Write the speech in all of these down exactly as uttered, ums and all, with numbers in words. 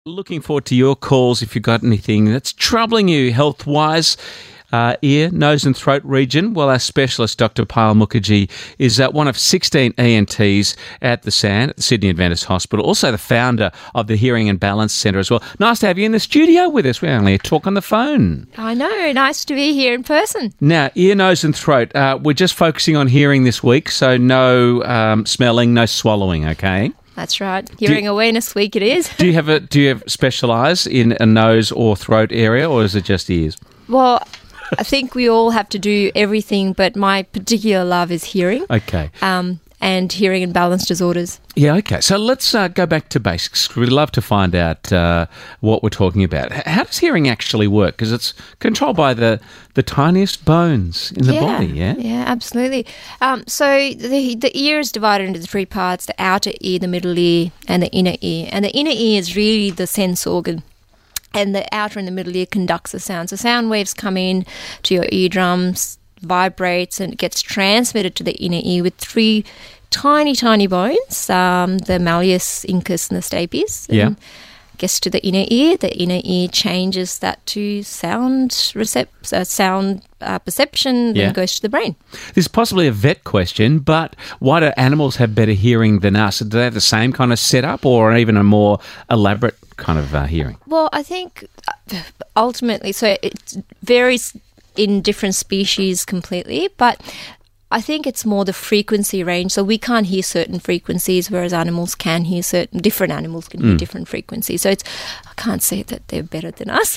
Looking forward to your calls if you've got anything that's troubling you health-wise. Uh, ear, nose and throat region. Well, our specialist, Doctor Payal Mukherjee, is uh, one of sixteen E N Ts at the S A N, at the Sydney Adventist Hospital, also the founder of the Hearing and Balance Centre as well. Nice to have you in the studio with us. We only talk on the phone. I know. Nice to be here in person. Now, ear, nose and throat. Uh, we're just focusing on hearing this week, so no um, smelling, no swallowing, okay? That's right. Hearing you, Awareness Week it is. do you have a do you have specialise in a nose or throat area, or is it just ears? Well, I think we all have to do everything, but my particular love is hearing. Okay. Um, and hearing and balance disorders. Yeah, okay. So let's uh, go back to basics. We'd love to find out uh, what we're talking about. H- how does hearing actually work? Because it's controlled by the, the tiniest bones in the yeah, body, yeah? Yeah, absolutely. Um, so the the ear is divided into three parts, the outer ear, the middle ear, and the inner ear. And the inner ear is really the sense organ. And the outer and the middle ear conducts the sound. So sound waves come in to your eardrums, vibrates, and it gets transmitted to the inner ear with three tiny, tiny bones, um, the malleus, incus, and the stapes. Yeah. And gets to the inner ear. The inner ear changes that to sound recept- uh, sound uh, perception, yeah. then goes to the brain. This is possibly a vet question, but why do animals have better hearing than us? Do they have the same kind of setup or even a more elaborate kind of uh, hearing? Well, I think ultimately, so it varies in different species completely, but I think it's more the frequency range. So we can't hear certain frequencies, whereas animals can hear certain, different animals can hear mm. different frequencies. So it's, I can't say that they're better than us,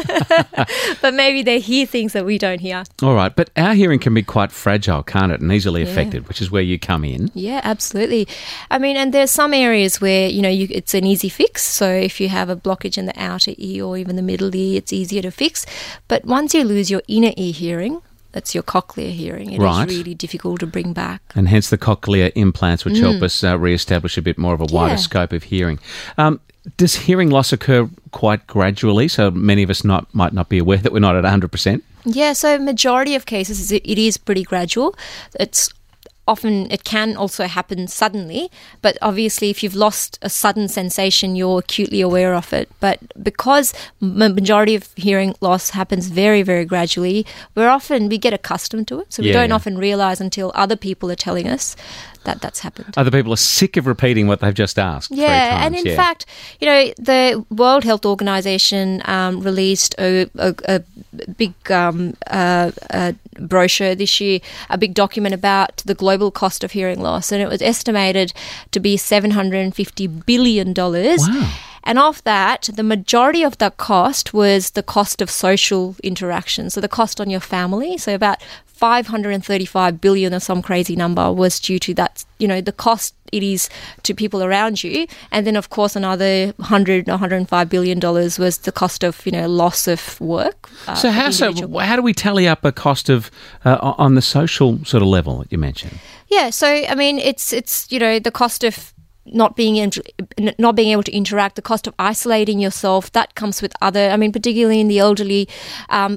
but maybe they hear things that we don't hear. All right, but our hearing can be quite fragile, can't it, and easily yeah. affected, which is where you come in. Yeah, absolutely. I mean, and there's some areas where, you know, you, it's an easy fix. So if you have a blockage in the outer ear or even the middle ear, it's easier to fix. But once you lose your inner ear hearing, that's your cochlear hearing. It right. is really difficult to bring back. And hence the cochlear implants, which mm. help us uh, re-establish a bit more of a wider yeah. scope of hearing. Um, does hearing loss occur quite gradually? So many of us not might not be aware that we're not at one hundred percent? Yeah, so majority of cases, it, it is pretty gradual. It's often, it can also happen suddenly, but obviously if you've lost a sudden sensation, you're acutely aware of it. But because the majority of hearing loss happens very, very gradually, we're often, we get accustomed to it. So we yeah, don't yeah. often realise until other people are telling us that that's happened. Other people are sick of repeating what they've just asked. Yeah, three times. and in yeah. fact, you know, the World Health Organization um, released a, a, a big um, uh, uh, brochure this year, a big document about the global cost of hearing loss, and it was estimated to be seven hundred fifty billion dollars. Wow. And of that, the majority of that cost was the cost of social interaction, so the cost on your family. So about five hundred thirty-five billion dollars or some crazy number was due to that, you know, the cost it is to people around you. And then, of course, another one hundred, one hundred five billion dollars was the cost of, you know, loss of work. Uh, so how so how do we tally up a cost of uh, on the social sort of level that you mentioned? Yeah, so, I mean, it's, it's you know, the cost of not being able to, not being able to interact, the cost of isolating yourself, that comes with other, I mean, particularly in the elderly, um,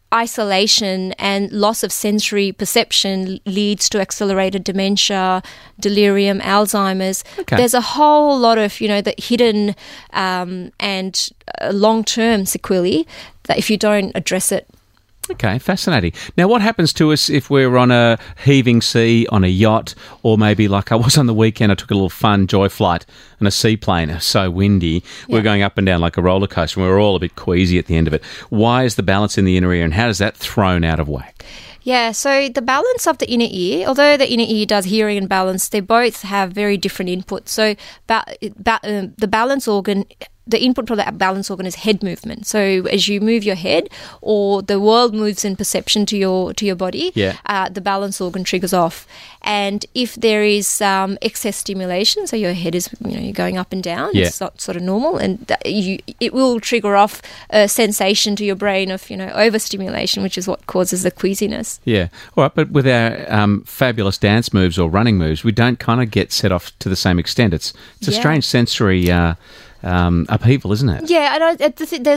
isolation and loss of sensory perception leads to accelerated dementia, delirium, Alzheimer's. Okay. There's a whole lot of, you know, the hidden um, and uh, long-term sequelae that if you don't address it. Okay, fascinating. Now, what happens to us if we're on a heaving sea, on a yacht, or maybe like I was on the weekend, I took a little fun joy flight on a seaplane. It was so windy. Yeah. We're going up and down like a roller coaster, and we were all a bit queasy at the end of it. Why is the balance in the inner ear, and how does that thrown out of whack? Yeah, so the balance of the inner ear, although the inner ear does hearing and balance, they both have very different inputs. So ba- ba- uh, the balance organ, the input for the balance organ is head movement. So as you move your head or the world moves in perception to your to your body, yeah. uh, the balance organ triggers off. And if there is um, excess stimulation, so your head is, you know, you're going up and down, yeah. it's not sort of normal, and that you, it will trigger off a sensation to your brain of, you know, overstimulation, which is what causes the queasiness. Yeah. All right, but with our um, fabulous dance moves or running moves, we don't kind of get set off to the same extent. It's it's a yeah. strange sensory uh, um, upheaval, isn't it? Yeah, and I, I think there's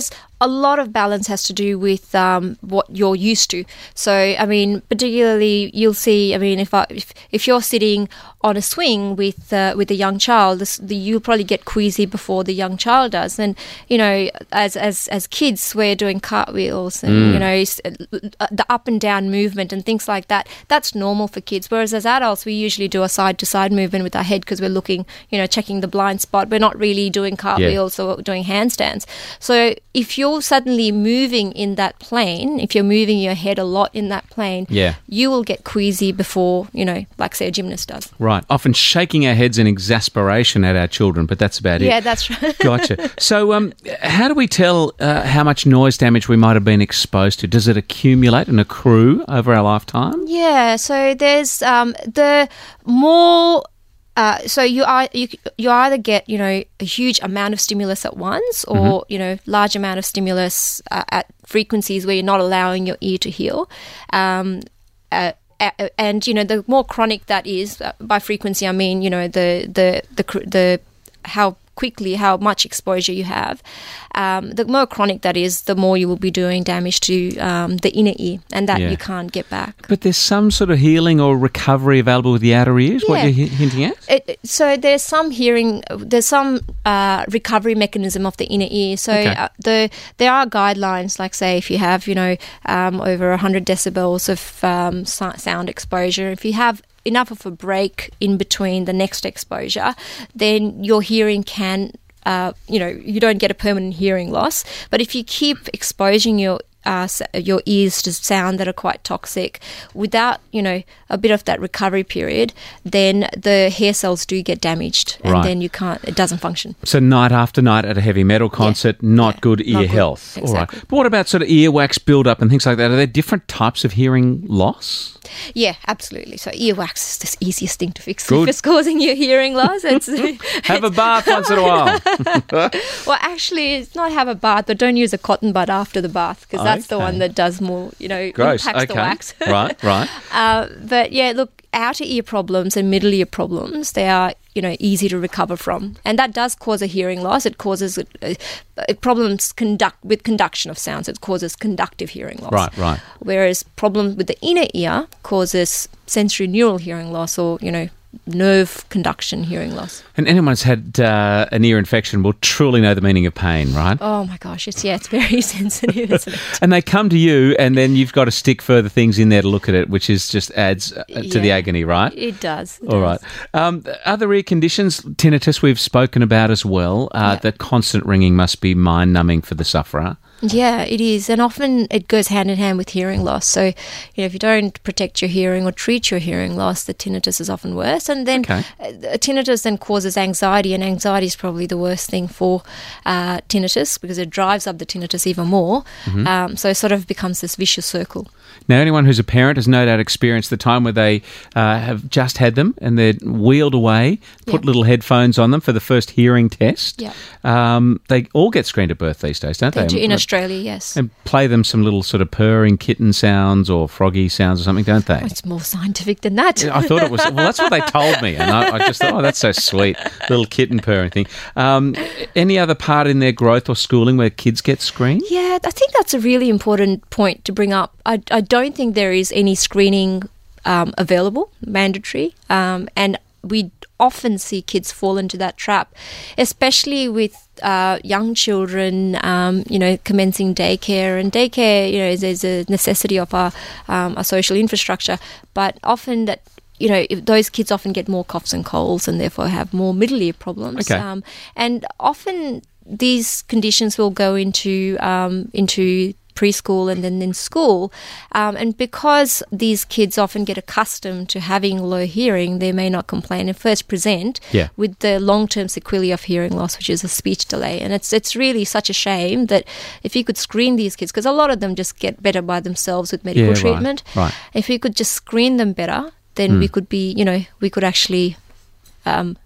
a lot of balance has to do with um, what you're used to. So, I mean, particularly you'll see, I mean, if I, if, if you're sitting on a swing with uh, with a young child, this, the, you'll probably get queasy before the young child does. And, you know, as as, as kids, we're doing cartwheels and, mm. you know, the up and down movement and things like that. That's normal for kids. Whereas as adults, we usually do a side-to-side movement with our head because we're looking, you know, checking the blind spot. We're not really doing cartwheels yeah. or doing handstands. So if you're suddenly moving in that plane, if you're moving your head a lot in that plane, yeah. you will get queasy before, you know, like say a gymnast does. Right. Often shaking our heads in exasperation at our children, but that's about it. Yeah, that's right. Gotcha. So um, how do we tell uh, how much noise damage we might have been exposed to? Does it accumulate and accrue over our lifetime? Yeah, so there's um, the more... Uh, so you are you you either get, you know, a huge amount of stimulus at once, or mm-hmm. you know, large amount of stimulus uh, at frequencies where you're not allowing your ear to heal. Um, uh, and you know, the more chronic that is, uh, by frequency I mean, you know, the the the the how quickly, how much exposure you have. Um, the more chronic that is, the more you will be doing damage to um, the inner ear, and that yeah. you can't get back. But there's some sort of healing or recovery available with the outer ears, yeah. what you're hinting at? It, so there's some hearing, there's some uh, recovery mechanism of the inner ear. So okay. uh, the there are guidelines, like say if you have, you know, um, over one hundred decibels of um, sound exposure, if you have enough of a break in between the next exposure, then your hearing can, uh, you know, you don't get a permanent hearing loss. But if you keep exposing your uh, your ears to sound that are quite toxic without, you know, a bit of that recovery period, then the hair cells do get damaged, and right. then you can't, it doesn't function. So night after night at a heavy metal concert, yeah. not yeah. good ear not health. Good. Exactly. All right. But what about sort of earwax build-up and things like that? Are there different types of hearing loss? Yeah, absolutely. So earwax is the easiest thing to fix. Good. If it's causing you hearing loss, it's have a bath once in a while. Well, actually, it's not have a bath, but don't use a cotton bud after the bath, because okay. that's the one that does more, you know, Gross. impacts okay. the wax. Right, right. Uh, but yeah, look, outer ear problems and middle ear problems, they are, you know, easy to recover from, and that does cause a hearing loss. It causes uh, uh, problems conduct with conduction of sounds. It causes conductive hearing loss. Right, right. Whereas problems with the inner ear causes sensory neural hearing loss, or, you know, nerve conduction hearing loss. And anyone who's had uh, an ear infection will truly know the meaning of pain, right? Oh my gosh, it's yeah, it's very sensitive, isn't it? And they come to you, and then you've got to stick further things in there to look at it, which is just adds uh, to yeah, the agony, right? It does. It All does. right. Um, other ear conditions, tinnitus, we've spoken about as well. Uh, yeah. That constant ringing must be mind-numbing for the sufferer. Yeah, it is. And often it goes hand in hand with hearing loss. So, you know, if you don't protect your hearing or treat your hearing loss, the tinnitus is often worse. And then okay. uh, tinnitus then causes anxiety, and anxiety is probably the worst thing for uh, tinnitus, because it drives up the tinnitus even more. Mm-hmm. Um, so it sort of becomes this vicious circle. Now, anyone who's a parent has no doubt experienced the time where they uh, have just had them and they're wheeled away, put yep. little headphones on them for the first hearing test. Yep. Um, they all get screened at birth these days, don't they? They do in Australia, yes. And play them some little sort of purring kitten sounds or froggy sounds or something, don't they? Oh, it's more scientific than that. I thought it was. Well, that's what they told me, and I, I just thought, oh, that's so sweet, little kitten purring thing. Um, any other part in their growth or schooling where kids get screened? Yeah, I think that's a really important point to bring up. I, I don't think there is any screening um, available, mandatory, um, and we often see kids fall into that trap, especially with uh, young children, um, you know, commencing daycare. And daycare, you know, is, is a necessity of our, um, our social infrastructure, but often that, you know, those kids often get more coughs and colds and therefore have more middle ear problems. Okay. Um, and often these conditions will go into um, into preschool and then in school. Um, and because these kids often get accustomed to having low hearing, they may not complain and first present yeah. with the long-term sequelae of hearing loss, which is a speech delay. And it's it's really such a shame that if you could screen these kids, because a lot of them just get better by themselves with medical yeah, treatment. Right, right. If we could just screen them better, then mm. we could be, you know, we could actually um,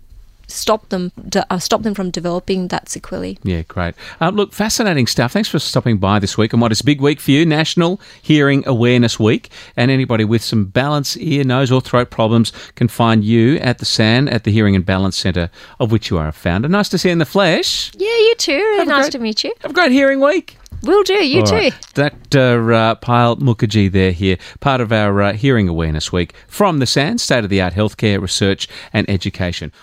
stop them de- uh, stop them from developing that sequelae. Yeah, great. Uh, look, fascinating stuff. Thanks for stopping by this week on what is a big week for you, National Hearing Awareness Week. And anybody with some balance, ear, nose or throat problems can find you at the S A N, at the Hearing and Balance Centre, of which you are a founder. Nice to see you in the flesh. Yeah, you You too. Really Have a nice great- to meet you. Have a great hearing week. Will do. You All too. right. Doctor Uh, Payal Mukherjee there here, part of our uh, Hearing Awareness Week from the S A N, State of the Art Healthcare Research and Education.